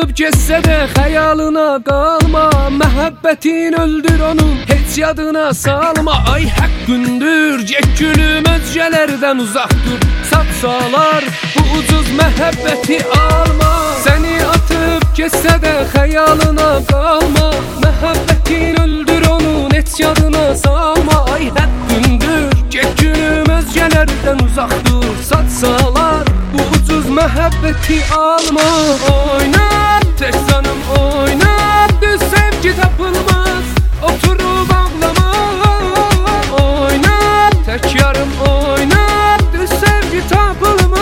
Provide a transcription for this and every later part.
Ötüb geçsə də xəyalına qalma, məhəbbətin öldür onun, heç yadına salma. Ay haqqındır, get gülüm özgələrdən uzaq dur. Sapsalar bu ucuz məhəbbəti alma. Səni atıb geçsə də xəyalına qalma, məhəbbətin öldür onun, heç yadına salma. Ay haqqındır, get gülüm özgələrdən uzaq dur. Satsalar bu ucuz məhəbbəti alma. Oynat tək canım oynat, düz sevgi tapılmaz, oturub ağlama. Oynat tək yarım oynat, düz sevgi tapılmaz.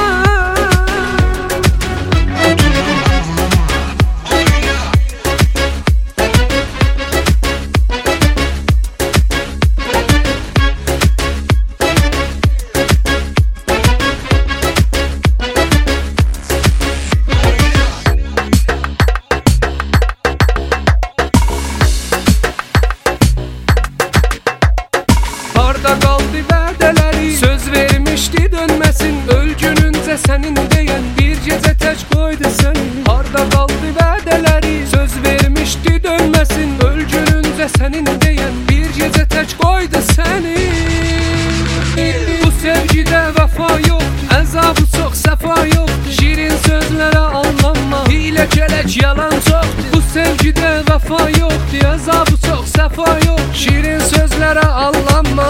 Harda qaldı vədələri, söz vermişdi dönməsin, ölgününcə sənin deyən bir gecə tək qoydu səni. Harda qaldı vədələri, söz vermişdi dönməsin, ölgününcə sənin deyən bir gecə tək qoydu səni. Bu sevgidə vəfa yox, əzabı çox, səfa yox, şirin sözlərə allanma, hilə kələk yalan çox. Bu sevgidə vəfa yox, əzabı çox, səfa yox, şirin sözlərə allanma.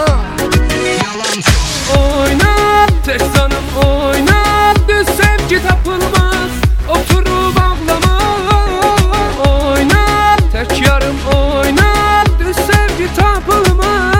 Oynat tək canım oynat, düz sevgi tapılmaz, oturub ağlama. Oynat tək yarım oynat, düz sevgi tapılmaz.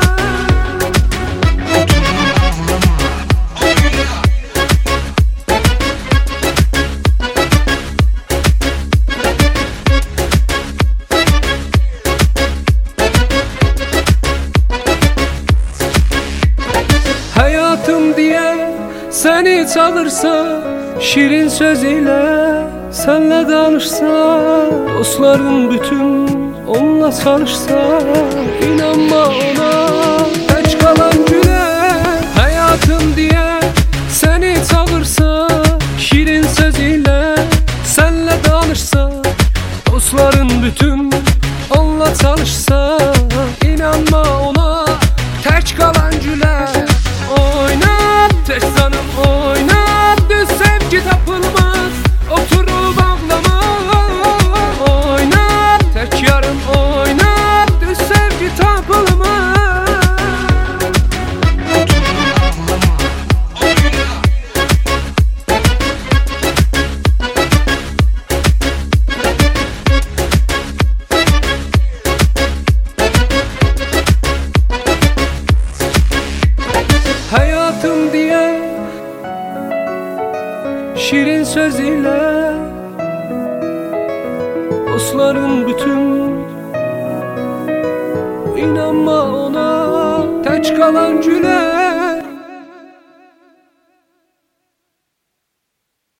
Hayatım diye seni çağırsa, şirin söz ile senle danışsa, dostların bütün onunla çalışsa, inanma ona tək qalan gülə. Hayatım diye seni çağırsa, şirin söz ile senle danışsa, dostların bütün onunla çalışsa, inanma ona tək qalan gülə. Oynat tək canım oynat, düz sevgi tapılmaz, oturub ağlama. Oynat tək yarım oynat, düz sevgi tapılmaz. Hayatım diye şirin söz ile dostların bütün, inanma ona tək qalan gülə.